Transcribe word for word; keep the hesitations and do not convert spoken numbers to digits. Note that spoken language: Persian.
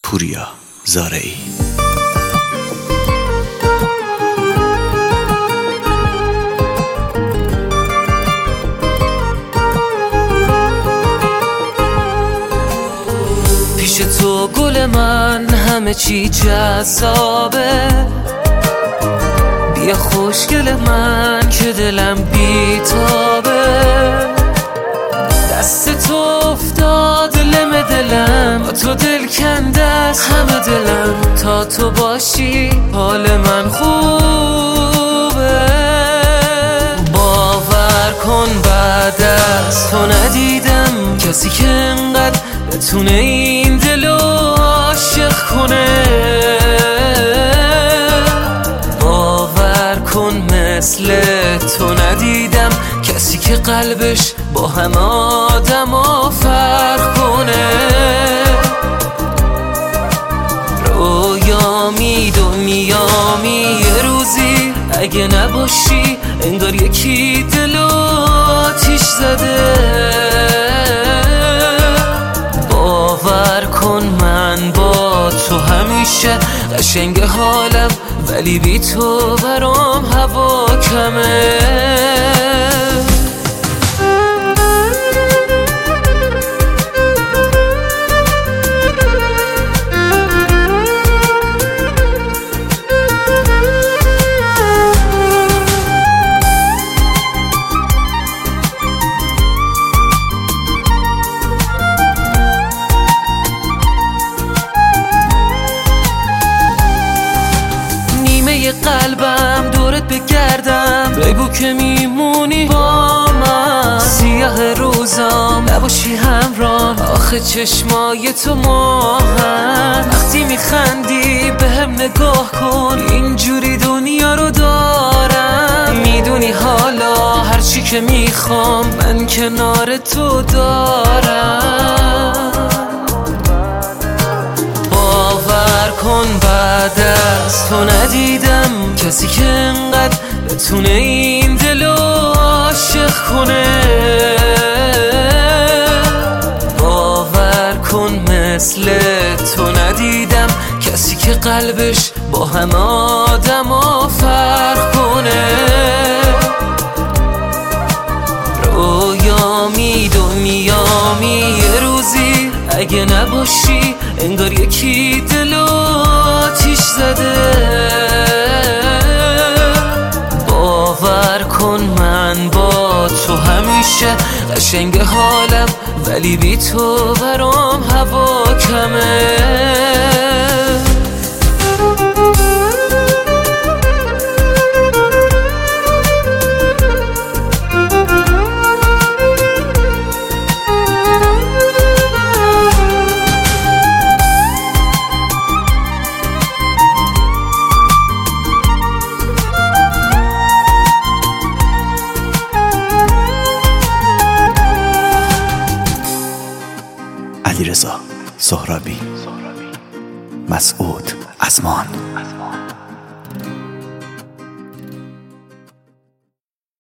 پوریا زارعی. پیش تو گل من همه چی جذابه، بیا خوشگل من که دلم بیتابه. دست تو افتاد لم دلم، با تو دل کنده از همه دلم. تا تو باشی حال من خوبه. باور کن بعد از تو ندیدم کسی که انقدر بتونه این دلو عاشق کنه. باور کن مثل تو ندیدم کسی که قلبش با همه آدم ها فرق کنه. رویامی دنیامی یه روزی اگه نباشی انگار یکی دلو آتیش زده. باور کن من با تو همیشه قشنگ حالم، ولی بی تو برام هوا کمه. قلبم دورت بگردم، بگو که میمونی با من. سیاه روزام نباشی همراه، آخه چشمای تو ماهن. وقتی میخندی بهم نگاه کن، اینجوری دنیا رو دارم. میدونی حالا هرچی که میخوام من کنار تو دارم. باور کن بعد از تو ندیدم کسی که انقدر بتونه این دلو عاشق کنه. باور کن مثل تو ندیدم کسی که قلبش با همه آدم ها فرق کنه. رویامی دنیامی یه روزی اگه نباشی انگار یکی دلو آتیش زده. باور کن من با تو همیشه قشنگ حالم، ولی بی تو برام هوا کمه. علیرضا سهرابی، مسعود ازمان.